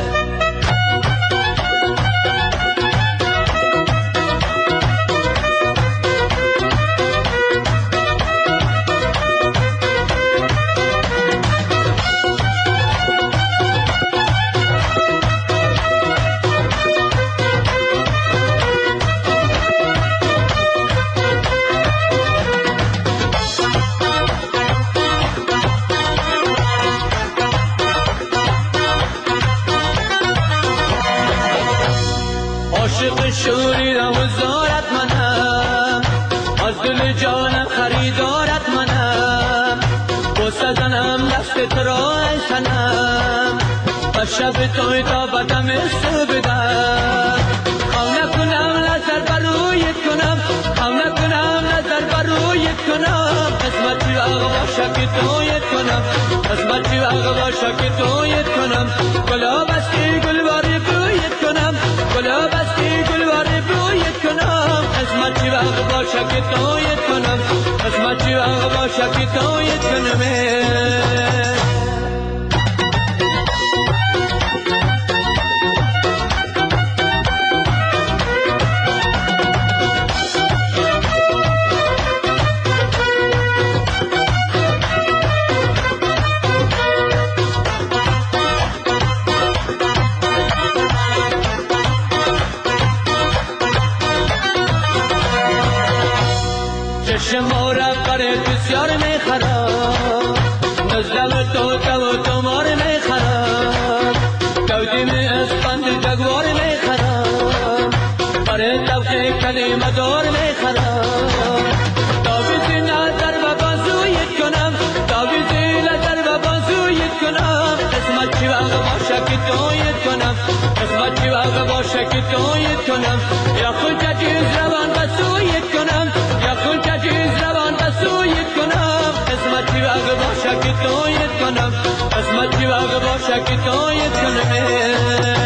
Speaker 18: شوری و وزارت منم از دل جانم خریدارت منم بوسه زنم دست تو را ایسنم و شب توی تا بدم سو بدم خونه کنم نظر برویت کنم خونه کنم نظر برویت کنم قسمتی وقت باشه که تویت کنم قسمتی وقت باشه که تویت کنم گلاب استی گلواری بویت کنم گلاب استی گلواری بویت کنم قسمتی وقت باشه که تویت کنم قسمتی وقت باشه که تویت کنم شما را قره بسیار میخرم نزدم تو مار میخرم کودی می اسپند جگوار میخرم قره توقی کلمه دار میخرم تابیزی نظر و بازویت کنم تابیزی نظر و بازویت کنم قسمت چی وقت باشه که تویت کنم قسمت چی وقت باشه که تویت کنم یا خود جدیز روان بسویت کنم یا خود جدیز روان بسویت کنم قسمت چی وقت باشه که تویت کنم قسمت چی وقت باشه که تویت کنم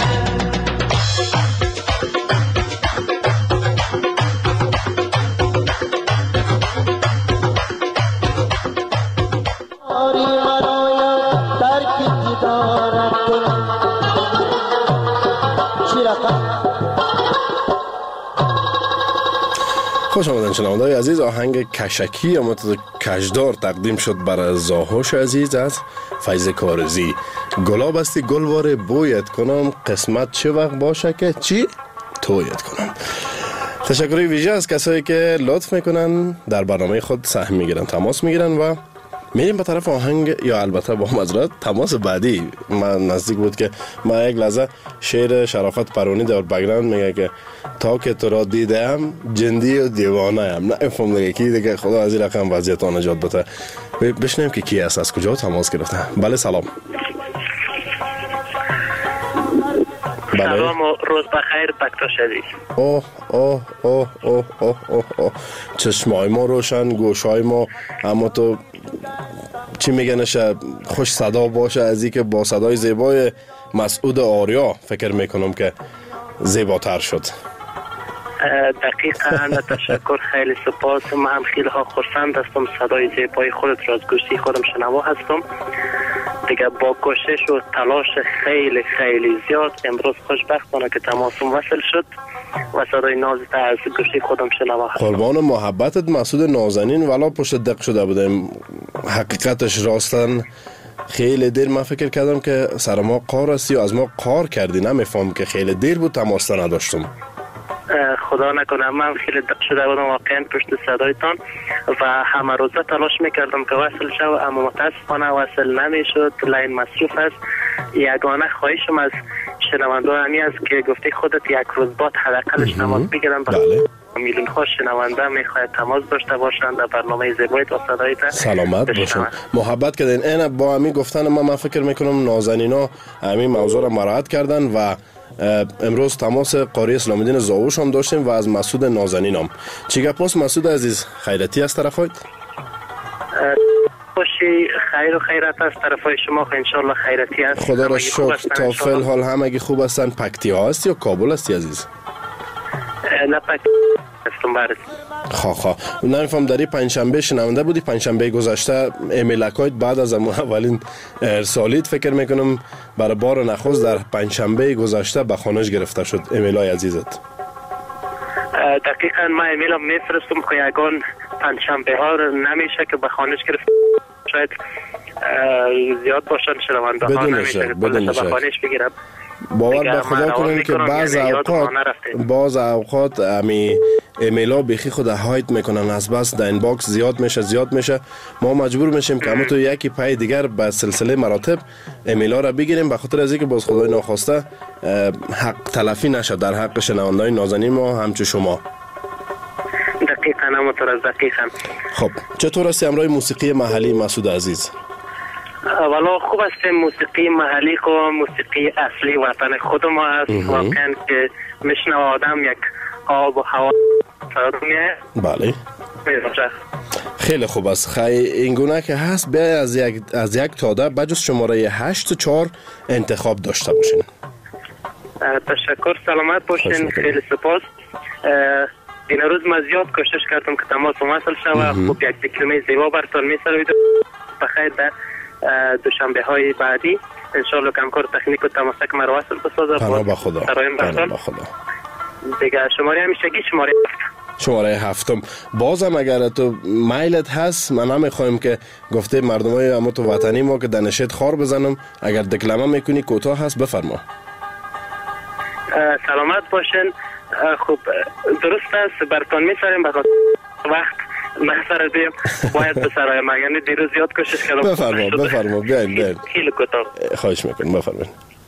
Speaker 16: خوش آمدن شنونده‌های عزیز. آهنگ کشکی یا متد کشدار تقدیم شد برای زاهوش عزیز از فیض کارزی. گلاب استی گلوار بویت کنم قسمت چه وقت باشه که چی تویت کنم. تشکری ویژه از کسایی که لطف میکنن در برنامه خود سهم میگیرن، تماس میگیرن و میریم به طرف آهنگ. یا البته با معذرت تماس بعدی من نزدیک بود که من یک لحظه شعر شرافت پرونی در بگراند میگه که تا که تو را دیدم جندی و دیوانه ام. نه افهم دیگه کی دیگه، خدا از این رقم وضعیت نجات بده. بشنیم که کی است، از کجا تماس گرفته. بله سلام.
Speaker 20: سلام و روز بخیر بکتاش عزیز.
Speaker 16: اوه اوه اوه اوه اوه اوه اوه، چشمای ما روشن، گوشای ما، اما تو چی میگنش خوش صدا باشه از این که با صدای زیبای مسعود آریا فکر میکنم که زیباتر شد.
Speaker 20: دقیقاً تشکر، خیلی سپاس. من هم خیلی ها خرسند هستم صدای زیبای خودت را از گوشی خودم شنوا هستم. دیگه با کوشش و تلاش خیلی خیلی زیاد امروز خوشبختانه که تماسم وصل شد و صدای نازت از گوشی خودم شنوا هستم.
Speaker 16: قربان محبتت مسعود نازنین، ولی پشت دق شده بودیم. حقیقتش راستن خیلی دیر من فکر کردم که سر ما قار هستی و از ما قار کردی. نمیفهم که خیلی دیر بود تماس نداشتم.
Speaker 20: خدا نکنه، من خیلی دق شده بودم واقعا پشت صدایتان و همه روزه تلاش میکردم که وصل شو، اما متاسفانه وصل نمیشد، لین مصروف است. یگانه خواهشم از شنونده همی است که گفته خودت یک روز بعد حداقلش تماس بگیرم.
Speaker 16: بله.
Speaker 20: میلیون ها شنونده میخواید تماس داشته باشند در برنامه زیبایت و صدایت.
Speaker 16: سلامت باشین، محبت کردین. این با همی گفتن من فکر میکنم نازنینا همی موضوع را مراعات کردن و امروز تماس قاری اسلام الدین زاوش هم داشتیم و از مسعود نازنین هم. چی گپ است مسعود عزیز؟ خیرتی از طرفایت؟
Speaker 20: خوشی خیر و خیرت از طرفای شما، ان شاء الله خیرتی است.
Speaker 16: خدا را شکر. تا فعل حال همگی خوب هستن. پکتیا هستی یا کابل هستی عزیز؟
Speaker 20: نه پکتیا هستم. برد
Speaker 16: خواه نمیفهم داری پنجشنبه شنونده بودی؟ پنجشنبه گذشته ایمیلکایت بعد از اولین ارسالیت فکر میکنم برای بار نخست در پنجشنبه گذشته به خانش گرفته شد ایمیلای عزیزت.
Speaker 20: دقیقاً من ایمیلم میفرستم که یگان پنجشنبه ها نمیشه که به خانش گرفت. شاید زیاد باشن شنونده ها نمیشه که به خانش بگیرم.
Speaker 16: باور به خدا کنین که بعض اوقات امی ایمیلا بیخی خود هایت میکنن، از بس در اینباکس زیاد میشه ما مجبور میشیم که همون تو یکی پای دیگر به سلسله مراتب ایمیلا را بگیریم، به خاطر از اینکه باز خدای ناخواسته حق تلفی نشه در حق شنونده‌های نازنین ما همچون شما.
Speaker 20: دقیقاً همونطور دقیقاً.
Speaker 16: خب چطور است امروز موسیقی محلی مسعود عزیز؟
Speaker 20: والا خوب است. موسیقی محلی و موسیقی اصلی وطن خود ما است. واقعا که میشنه آدم یک آب و هوا سرد میه.
Speaker 16: بله خیلی خوب است. این گونه که هست بیا از یک تاده بجز شماره 8 و 4 انتخاب داشته باشین.
Speaker 20: تشکر، سلامت باشین. خیلی سپاس. این روز من زیاد کوشش کردم که تماس وصل شود. خوب یک دکلمه زیبا براتون میسازم. بخیر در دوشنبه های بعدی انشالله کمکار تکنیک و تماسک مرا وصل بسازه.
Speaker 16: پناه به خدا.
Speaker 20: دیگه شماره همیشگی شماره
Speaker 16: 7. بازم اگر تو مایلت هست من نمیخوایم که گفته مردم های اما تو وطنی ما که دنشت خار بزنم، اگر دکلمه میکنی کوتاه هست بفرما.
Speaker 20: سلامت باشین. خوب درست است براتون میساریم وقت نظر دیم باید به سرای ما، یعنی دیروز زیاد کوشش کردم.
Speaker 16: بفرما بیاین
Speaker 20: خیلی کوتاه
Speaker 16: خواهش میکنم بفرمایید.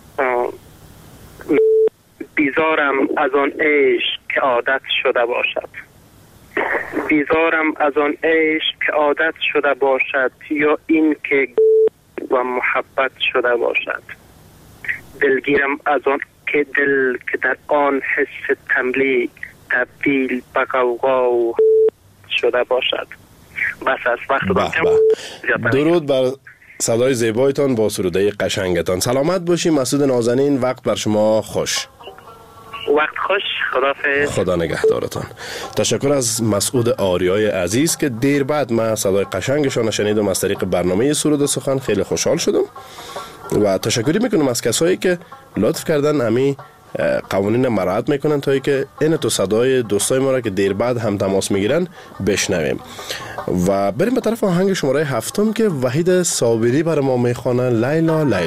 Speaker 20: بیزارم از آن عشق که عادت شده باشد، بیزارم از آن عشق که عادت شده باشد، یا این که و محبت شده باشد. دلگیرم از آن که دل که در آن حس تملی تبدیل به غوغا و شده باشد. بس از وقت
Speaker 16: درود بر صدای زیبایتان با سروده قشنگتان. سلامت باشی مسعود نازنین. وقت بر شما خوش.
Speaker 20: وقت خوش. خداحافظ.
Speaker 16: خدا نگهدارتان. تشکر از مسعود آریای عزیز که دیر بعد من صدای قشنگشان شنیدم از طریق برنامه سرود سخن. خیلی خوشحال شدم و تشکری میکنم از کسایی که لطف کردن امی قوانین مراعات میکنن تا که این تو صدای دوستای ما را که دیر بعد هم تماس میگیرن بشنویم و بریم به طرف آهنگ شماره 7 که وحید صابری برای ما میخوانه. لیلا لیلا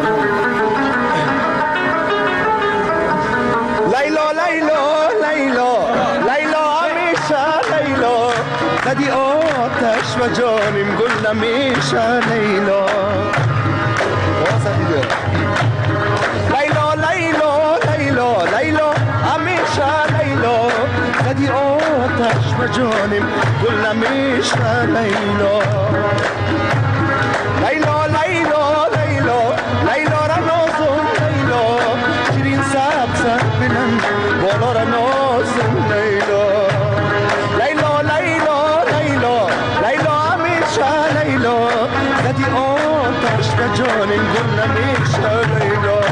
Speaker 21: لیلا لیلا لیلا زدی آتش و جانم گل نمیشه لیلا لیلا لیلا لیلا لیلا همیشه لیلا زدی آتش و جانم گل نمیشه لیلا لیلا لیلا لیلا لیلا را نازم لیلا شیرین سبز بلند بالا را نازم لیلا لیلا لیلا لیلا لیلا همیشه لیلا زدی آتش و جانم گل نمیشه لیلا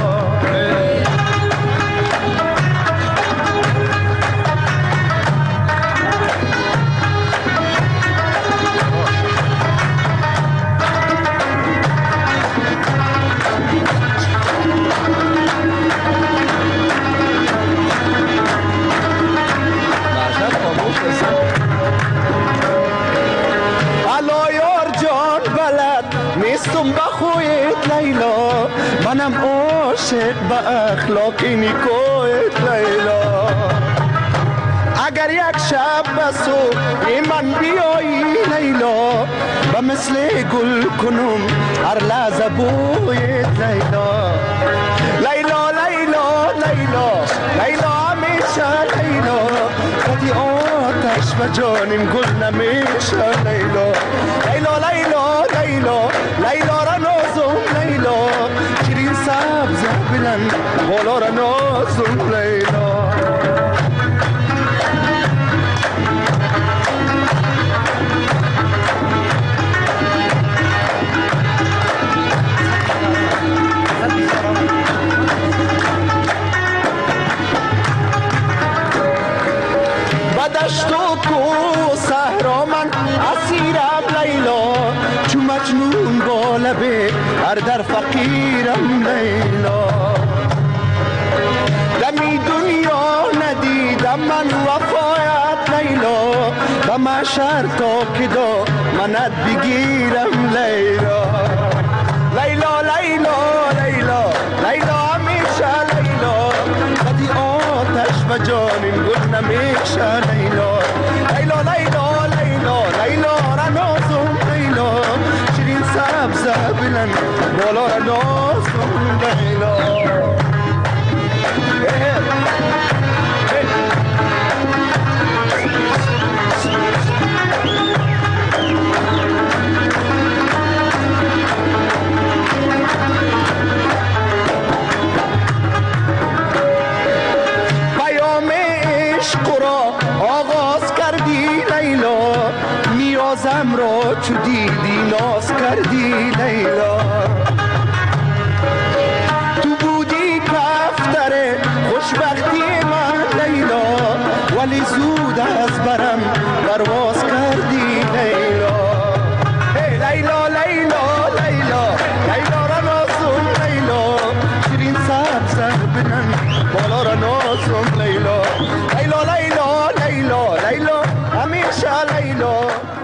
Speaker 21: نیستم با خویت لیلا منم عاشق با اخلاق نیکویت لیلا اگر یک شب بسو من بیایی لیلا و مثل گل کنم هر لحظه بویت لیلا لیلا لیلا لیلا لیلا همیشه لیلا زدی آتش و جانم گل نمیشه لیلا لیلا لیلا لیلا لیلا را نازم لیلا شیرین سبز بلند بالا را نازم لیلا بدشت و کو صحرا من اسیرم لیلا چون مجنون با لبه هر در فقیرم لیلا دمی دنیا ندیدم من وفایت لیلا و محشر تا که دا منت بگیرم لیلا لیلا لیلا لیلا لیلا همیشه لیلا زدی آتش و جانم گل نمیشه لیلا لیلا لیلا لیلا لیلا را نازم لیلا شیرین سبز بلند بالا را نازم لیلا نیازم را چو دیدی ناز کردی لیلا تو بودی کفتر خوشبختی من لیلا ولی زود از برم پرواز کردی لیلا لیلا لیلا لیلا لیلا را نازم لیلا شیرین سبز بلند بالا را نازم لیلا لیلا لیلا لیلا لیلا همیشه لیلا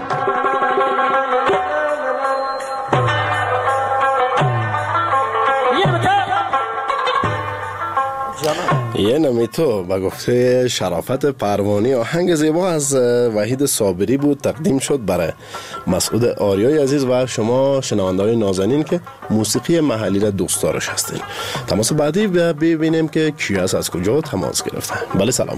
Speaker 16: یه نمی تو با گفته شرافت پروانی آهنگ زیبا از وحید صابری بود تقدیم شد برای مسعود آریای عزیز و شما شنونده‌های نازنین که موسیقی محلی را دوست دارش هستین. تماس بعدی ببینیم که کی است از کجا تماس گرفته. بله سلام.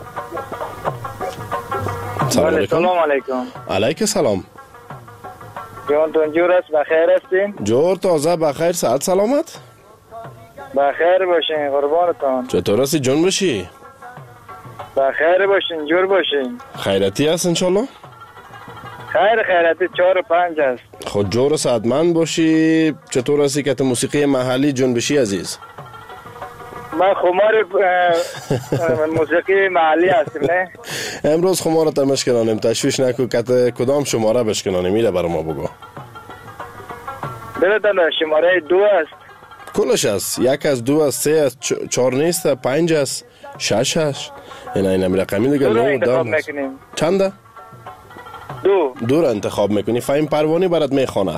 Speaker 22: سلام علیکم.
Speaker 16: علیکم سلام.
Speaker 22: جانتون جور است بخیر هستین؟
Speaker 16: جور تازه بخیر صحت سلامت؟
Speaker 22: بخیر باشین قربانتان.
Speaker 16: چطور هستی جون باشی؟
Speaker 22: بخیر باشین جور باشین.
Speaker 16: خیرتی هست انشالله؟
Speaker 22: خیرتی 4 و 5 هست.
Speaker 16: خود جور و سعدمند باشی. چطور هستی که موسیقی محلی جنبشی عزیز؟
Speaker 22: من خمار موسیقی محلی هستیم نه؟
Speaker 16: امروز خمار تمش کنانیم تشویش نکو که کدام شماره بشکنانیم میره برای ما بگو.
Speaker 22: بلدن شماره 2 است.
Speaker 16: کلش است 1 از 2 از 3 از 4 نیست 5 از 6 هست این رقمی دیگه 9 10 چنده؟ 2 را انتخاب میکنی فهم پروانی برات میخونه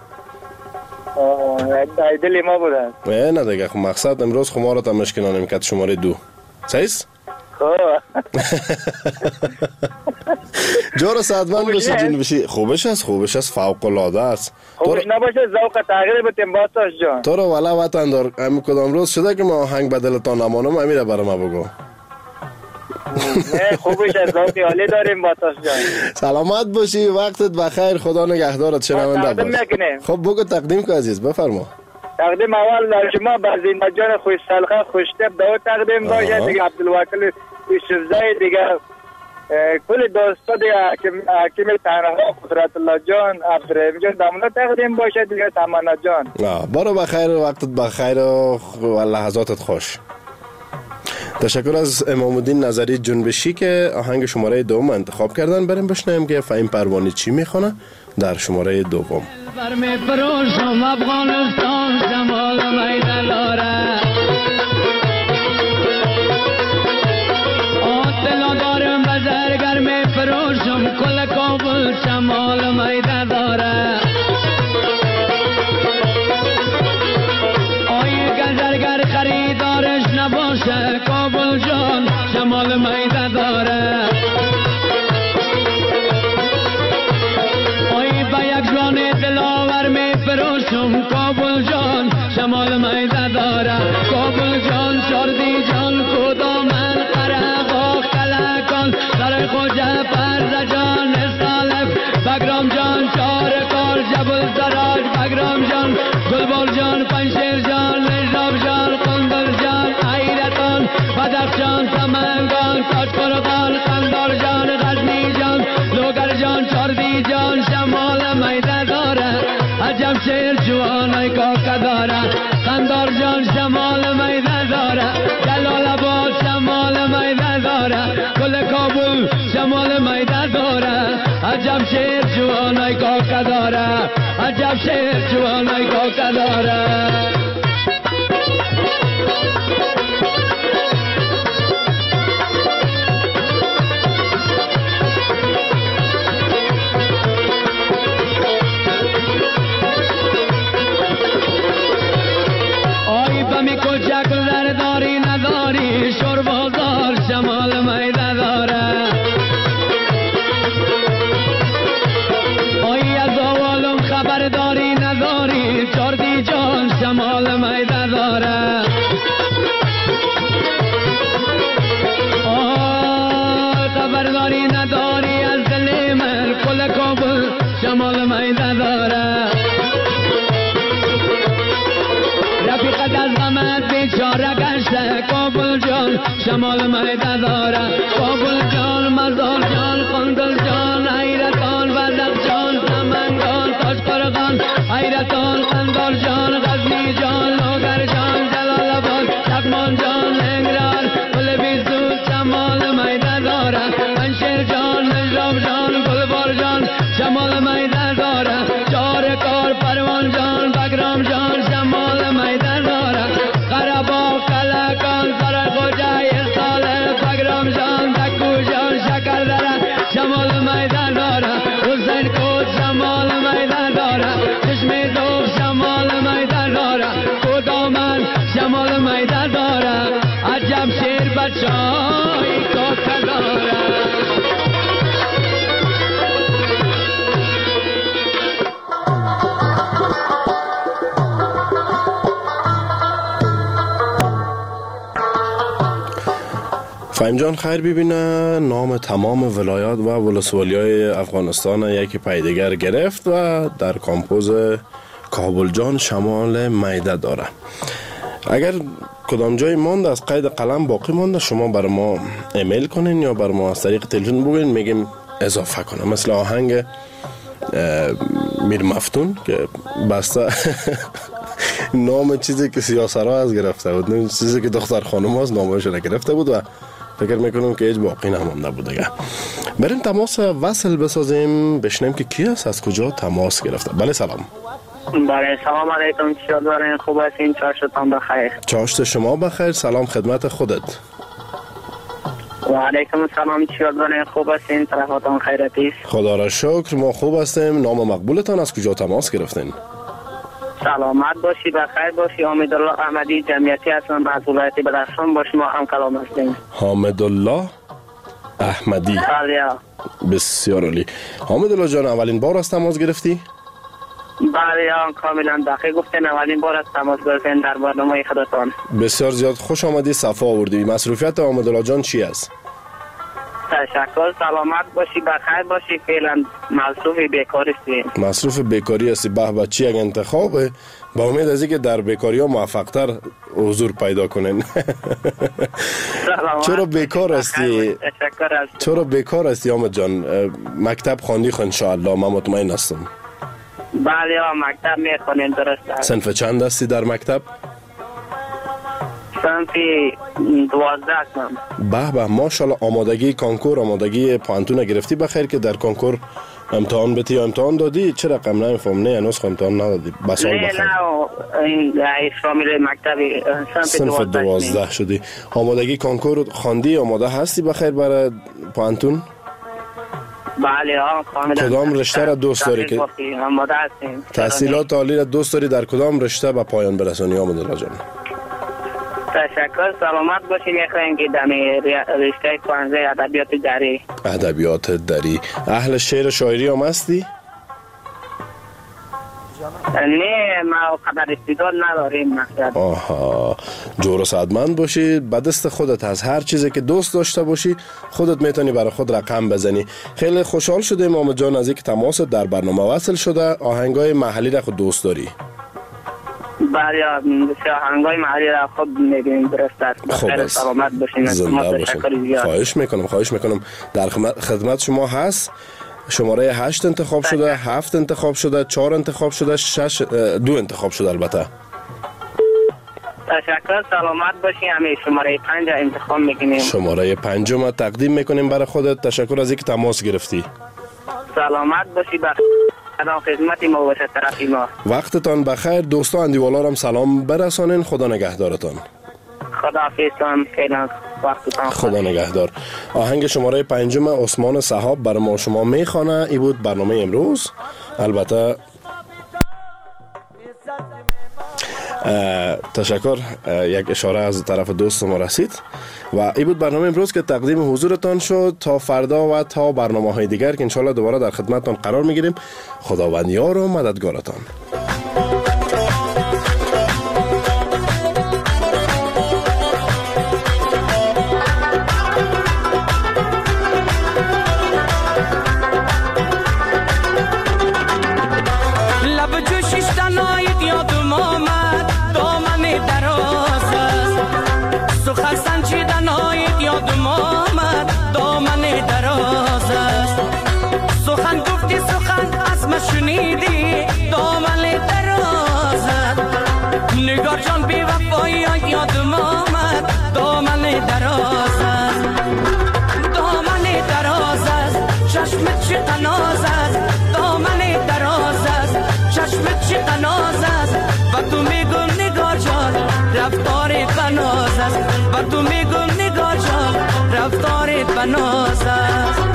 Speaker 22: دلی ما بودن
Speaker 16: نه دیگه مقصد امروز خمارت هم مشکنانیم که شماره 2 سیست؟ جور سعدمند باشی جنبشی. خوبش است فوق العاده است.
Speaker 22: خوبش نباشه ذوق تغییر بتیم باتاش جان.
Speaker 16: تو رو والا وطن دار همین کدام روز شده که ما آهنگ بدلتان نمانم امیره برای ما بگو.
Speaker 22: نه خوبش از ذوق عالی داریم باتاش جان.
Speaker 16: سلامت باشی وقتت بخیر خدا نگهدارت شنونده باش. خب بگو تقدیم کن عزیز بفرما.
Speaker 22: تقدیم اول در شما بزینده جان خوش سلخه خوشتب دعوت تقدیم باشه دیگه عبدالوکیل یوسفزای دیگه کل دوستا دیگه حکیم تنها قدرت الله جان عبدالرحیم جان دامنا تقدیم باشه دیگه تمنا جان.
Speaker 16: برو بخیر وقتت بخیر و لحظاتت خوش. تشکر از امام الدین نظری جنبشی که آهنگ شماره دوم انتخاب کردن. بریم بشنویم که فهیم پروانی چی میخونه در شماره دوم.
Speaker 18: برمی پروشم افغانستان شمال میدان داره آتلا دارم بزرگر می پروشم کل کابل شمال میدان داره آی گزرگر خریدارش نباشه کابل جان شمال میدان داره دلاور می فروشم کابل جان شمال میده داره کابل جان چردی جان کدامن قرقا کلکان در خوجه پرده جان سالف بگرام جان چار کار جبل سراج بگرام جان گلبال جان پنشیر جان نجاب جان قندل جان حیرتان بدخ جان سمنگان کاشقرغان قندار جان غزنی جان لوگر جان چردی جان شمال میده داره عجب شیر جوانای کاکا داره قندار جان شمال میده داره جلال آباد شمال میده داره کل کابل شمال میده داره عجب شیر جوانای کاکا داره عجب شیر جوانای کاکا داره. می کوچک داری نداری شور بازار شمال میده داره آی از آوالم خبر داری نداری چردی جان شمال میده داره خبر داری نداری از دل من کل کابل شمال میده داره رفیقت از غمت بیچاره گشته کابل جان شمال میده داره کابل جان مزار جان قندل جان حیرتان وزق جان سمنگان تاشقرغان حیرتان قندار جان غزنی جان لوگر جان جلال آباد لغمان جان لنگران گل بیزود شمال میده داره پنشیر جان نجاب جان گلبار جان شمال میده داره چار کار پروان جان بگرام جان شمال میده داره قربا کلکان سر خوجه ساله بگرام جان دکو جان شکر داره شمال میده داره حسین کود شمال میده داره چشم دوغ شمال میده داره کدامن شمال میده داره عجب شیر بچای کاکا داره.
Speaker 16: فهیم جان خیر ببینه نام تمام ولایات و ولسوالی‌های افغانستان یکی پای دیگر گرفت و در کامپوز کابل جان شمال میده داره. اگر کدام جای ماند از قید قلم باقی مانده شما بر ما ایمیل کنین یا بر ما از طریق تلفن بگوین میگیم اضافه کنم. مثل آهنگ میر مفتون که بسته نام چیزی که سیاسرها از گرفته بود، چیزی که دختر خانم هاست نامش را گرفته بود و فکر میکنم که هیچ باقی نمانده بود دیگه. بریم تماس وصل بسازیم بشنیم که کی است از کجا تماس گرفته. بله سلام.
Speaker 22: بله سلام علیکم چطور دارین خوب هستین چاشتان بخیر.
Speaker 16: چاشت شما بخیر. سلام خدمت خودت.
Speaker 22: و علیکم السلام چطور دارین خوب هستین طرفاتان خیرتی است.
Speaker 16: خدا را شکر ما خوب هستیم. نام مقبولتان از کجا تماس گرفتین؟
Speaker 20: سلامت باشی، بخیر باشی. حامدالله احمدی جمعیتی هستم از ولایت بدخشان. با شما هم کلام هستیم.
Speaker 16: حامدالله احمدی.
Speaker 20: بله.
Speaker 16: بسیار عالی. حامدالله جان، اولین بار از تماس گرفتی؟
Speaker 20: بله، کاملا دقیق گفتین. اولین بار از تماس گرفتین در برنامه خودتان.
Speaker 16: بسیار زیاد خوش آمدی، صفا آوردی. مصروفیت حامدالله جان چی است؟
Speaker 20: تشکر. سلامت باشی، بخیر باشی. فعلا مصروف بیکاری هستی.
Speaker 16: مصروف بیکاری هستی؟ به به، چی یک انتخابه. با امید از اینکه در بیکاری ها موفق‌تر حضور پیدا کنین. چرا بیکار هستی؟ چرا بیکار هستی حامد جان؟ مکتب خواندی ان شاء الله، من مطمئن هستم.
Speaker 20: بله، مکتب میخونیم. درست.
Speaker 16: صنف چند هستی در مکتب؟
Speaker 20: صنف 12 هستم.
Speaker 16: به به، ماشاءالله. آمادگی کنکور، آمادگی پانتون گرفتی بخیر که در کنکور امتحان بتی یا امتحان دادی؟ چه رقم؟ نمیفهم. نه هنوز امتحان ندادی. بس سال بخیر.
Speaker 20: نه، این شامل مکتبی
Speaker 16: صنف 12 شدی. آمادگی کنکور خواندی؟ آماده هستی بخیر برای پانتون؟
Speaker 20: بله، کاملا.
Speaker 16: کدام رشته را دوست داری که
Speaker 20: آماده هستیم؟
Speaker 16: تحصیلات عالی را دوست داری در کدام رشته به پایان برسانی حامدالله جان؟
Speaker 20: تشکر. سلامت باشی. میخوایم که در رشته پانزه ادبیات دری.
Speaker 16: ادبیات دری. اهل شعر شاعری هم هستی؟
Speaker 20: نه، ما قدر استعداد نداریم.
Speaker 16: آها، جور و سعادتمند باشی. به دست خودت از هر چیزی که دوست داشته باشی خودت میتونی برای خود رقم بزنی. خیلی خوشحال شدیم حامد جان از اینکه تماس در برنامه وصل شده. آهنگای محلی را خود دوست داری؟
Speaker 20: بله، آهنگای محلی را خود میبینیم. درست است.
Speaker 16: خب،
Speaker 20: سلامت باشین.
Speaker 16: زنده باشین. خواهش میکنم. در خدمت شما هست. شماره 8 انتخاب شده، 7 انتخاب شده، 4 انتخاب شده، 2 انتخاب شده. البته
Speaker 20: تشکر. سلامت باشی. همه شماره 5 انتخاب میکنیم.
Speaker 16: شماره 5 ما تقدیم میکنیم برای خودت. تشکر از اینکه تماس گرفتی.
Speaker 20: سلامت باشی. بخیر. خدمت ما باشه طرفی ما.
Speaker 16: وقتتان بخیر. دوستا اندیوالا هم سلام برسانین. خدا نگهدارتان.
Speaker 20: خداحافظتان. فعلا وقتتان.
Speaker 16: خدا نگهدار. آهنگ شماره 5 عثمان صحاب برای ما شما میخوانه. این بود برنامه امروز. البته تشکر. یک اشاره از طرف دوست ما رسید و این بود برنامه امروز که تقدیم حضورتان شد. تا فردا و تا برنامه های دیگر که انشالله دوباره در خدمتتان قرار میگیریم. خداوند یار و مددگارتان.
Speaker 18: شنیدی دامن درازت، نگار جان بی وفایی یادم آمد. دامن درازت، دامن درازت، چشمت چه قنازت. دامن درازت، چشمت چه قنازت. و تو میگم نگار جان رفتارت بنازت. و تو میگم نگار جان رفتارت بنازت.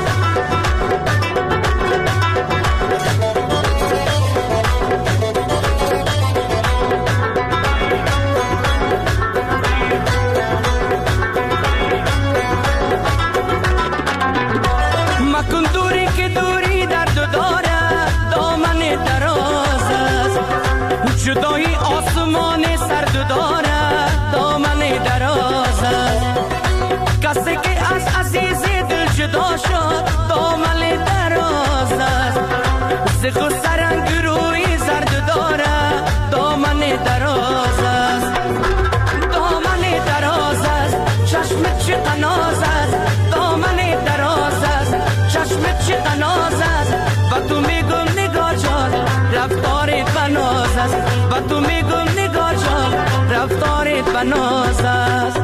Speaker 18: جدایی آسمان سرد داره. دامن دراز است. کسی که از عزیز دل جدا شد. دامن دراز است. زخ سرنگ روی زرد داره. دامن دراز است. دامن دراز است. چشمت چه قناز است. دامن دراز است. چشمت چه قناز است. و تو میگم نگار جان رفتارت بناز است. و تو میگم نگار جان رفتارت بناز است.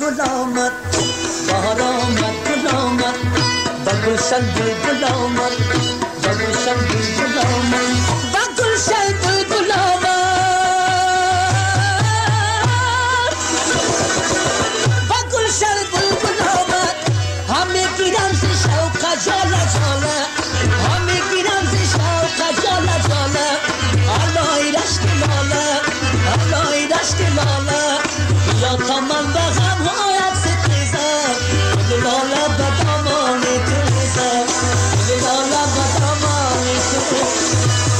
Speaker 2: گل آمد بهار آمد گل آمد با گلشن بلبل آمد با گلشن بلبل آمد با گلشن بلبل آمد با گلشن بلبل آمد همه گیرم ز شوق جاله جاله همه گیرم ز شوق جاله جاله علای رشک لاله علای رشک لاله یا تا من بغم هایت ستیزم لاله بدامان تیزم لاله بدامان تیزم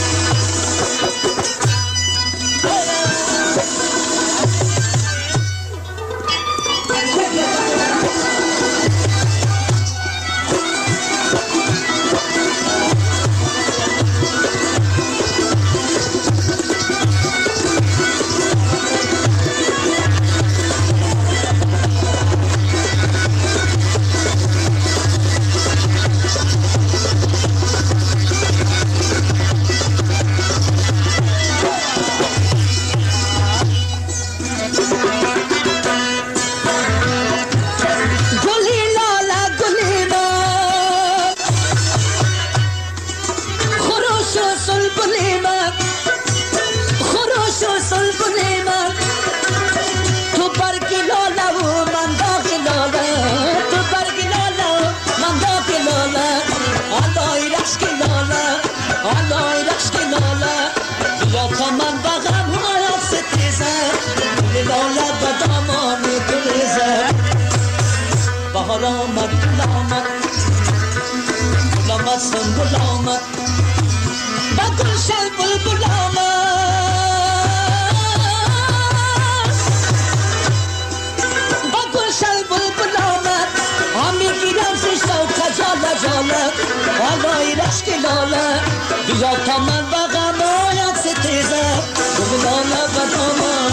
Speaker 2: آمد گل آمد گل آمد سنبل آمد با گلشن بلبل آمد با گلشن بلبل آمد همی گیرم ز شوق جاله جاله علای رشک لاله بیا تا من با غم آید ستیزه لاله بدامان